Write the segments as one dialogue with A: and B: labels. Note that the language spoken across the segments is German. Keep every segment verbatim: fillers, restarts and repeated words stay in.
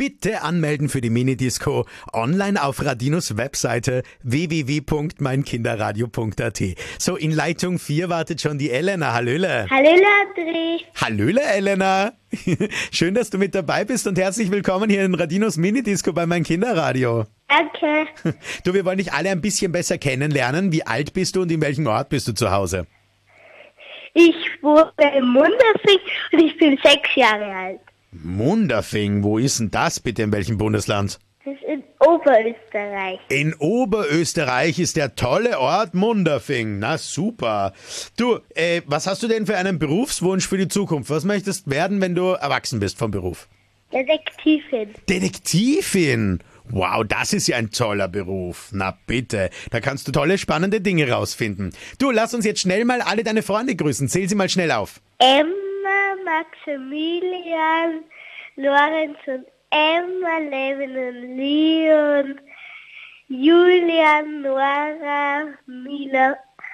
A: bitte anmelden für die Minidisco online auf Radinos Webseite w w w punkt mein kinderradio punkt a t. So, in Leitung vier wartet schon die Elena. Hallöle.
B: Hallöle, André.
A: Hallöle, Elena. Schön, dass du mit dabei bist und herzlich willkommen hier in Radinos Minidisco bei mein Kinderradio.
B: Danke.
A: Du, wir wollen dich alle ein bisschen besser kennenlernen. Wie alt bist du und in welchem Ort bist du zu Hause?
B: Ich wohne in Munderfing und ich bin sechs Jahre alt.
A: Munderfing, wo ist denn das bitte, in welchem Bundesland?
B: Das ist in Oberösterreich.
A: In Oberösterreich ist der tolle Ort Munderfing. Na super. Du, äh, was hast du denn für einen Berufswunsch für die Zukunft? Was möchtest werden, wenn du erwachsen bist vom Beruf?
B: Detektivin.
A: Detektivin? Wow, das ist ja ein toller Beruf. Na bitte, da kannst du tolle, spannende Dinge rausfinden. Du, lass uns jetzt schnell mal alle deine Freunde grüßen. Zähl sie mal schnell auf.
B: Emma, Maximilian, Lorenz und Emma, Levin und Leon, Julian, Nora, Mila,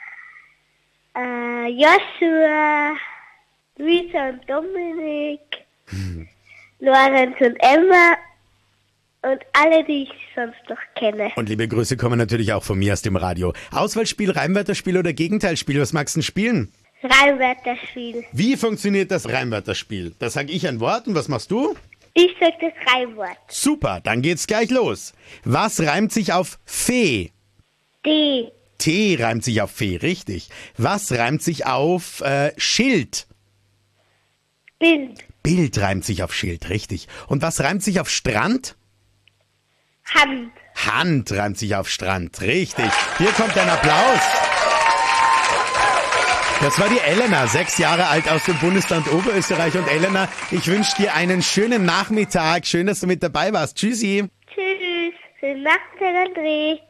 B: äh, Joshua, Luisa und Dominik, hm. Lorenz und Emma und alle, die ich sonst noch kenne.
A: Und liebe Grüße kommen natürlich auch von mir aus dem Radio. Auswahlspiel, Reimwörterspiel oder Gegenteilspiel, was magst du denn spielen?
B: Reimwörterspiel.
A: Wie funktioniert das Reimwörterspiel? Da sage ich ein Wort und was machst du?
B: Ich sag das Reimwort.
A: Super, dann geht's gleich los. Was reimt sich auf Fee?
B: D.
A: T reimt sich auf Fee, richtig. Was reimt sich auf äh, Schild?
B: Bild.
A: Bild reimt sich auf Schild, richtig. Und was reimt sich auf Strand?
B: Hand.
A: Hand reimt sich auf Strand, richtig. Hier kommt ein Applaus. Das war die Elena, sechs Jahre alt aus dem Bundesland Oberösterreich. Und Elena, ich wünsche dir einen schönen Nachmittag. Schön, dass du mit dabei warst. Tschüssi.
B: Tschüss. Schönen Nachmittag, André.